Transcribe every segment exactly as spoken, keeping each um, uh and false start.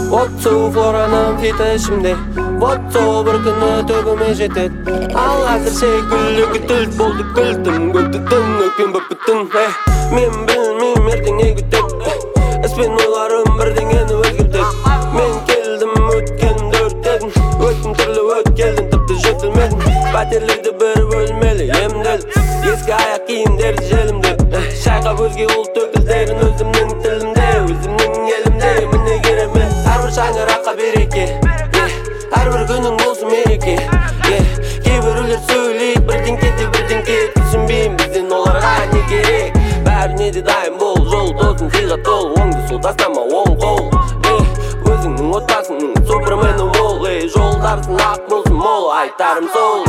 Otso floranın fitesімде Otso bir күні төгіме жетет Ал әзірше күлігі түлт болды күлтім Көктітін өкпен бөп бүттін Мен білмейм ертеңе күтет Іспен ойларым бірдеңені өзгертет Мен келдім өткенімді өрттедім Өттім түрлі өткелдім тіпті жетілмедім Пәтерлерді бір бөлмелі емделді Ескі аяқ киімдерді желімді Шайқап өзге ұлт өкілдерін өзімнің тілімде Өзімнің елімде міне кереме Әрбір шаңыраққа береке Әрбір күнің болсын мереке Кейбіреулер сөйлейді бірден кетті бірден кет Түсінбеймін бізден оларға не керек Бәріне де дайын бол жол тосын сыйға тол Оңды сол тастама оң қол Өзіңнің отбасыңның супермені бол Жолдарсың ақ болсын мол айтарым сол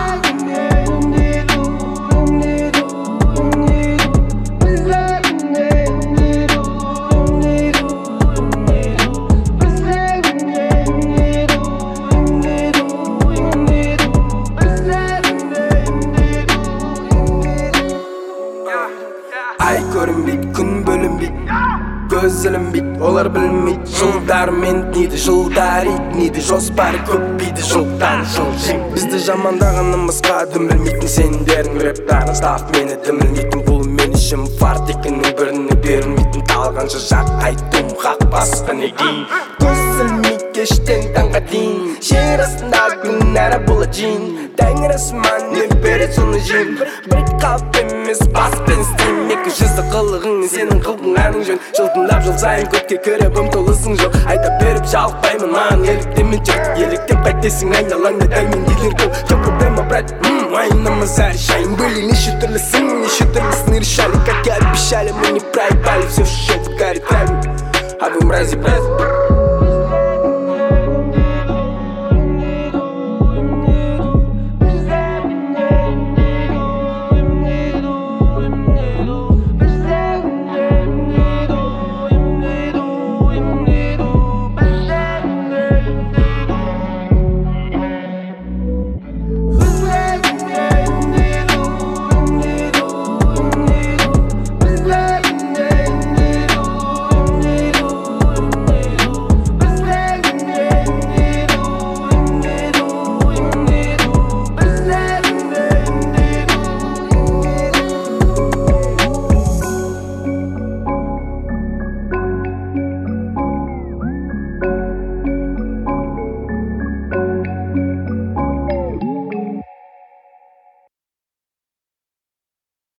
Ай көрінбейді, күн бөлінбейді Көз ілінбейді, олар білмейді Жылдар мен нейді, жылдар ит нейді Жоспары көп бейді, жылдан жыл жем Бізді жамандағанымызға дым білмейтін Сендерің рэптарын став мені дым білмейтін Бұл мен ішім фарт екінің біріне берілмейтін Талғанша жақ айтым қақ басқа не дейін Көз ілмейді кештен таңға дейін Жер астында күн әрі бола жейін Тәңір асман не берет соны жейін Бір қалып емес бас пен істейм Екі жүзді қылығың сенің қылғың әнің жөн Жылтындап жыл сайын көтке көріп ұмтылысың жоқ Айта беріп жалықпаймын маған еліктемен жоқ Еліктен қайтесің айналаңда дәмен дейлер көп Жоқ проблема брат, айнамыз әрі шайын Были неше түрлісің, неше түрлісің решали Как я обещали, мы не проебали Все, что в каре травим А вы мрази, брат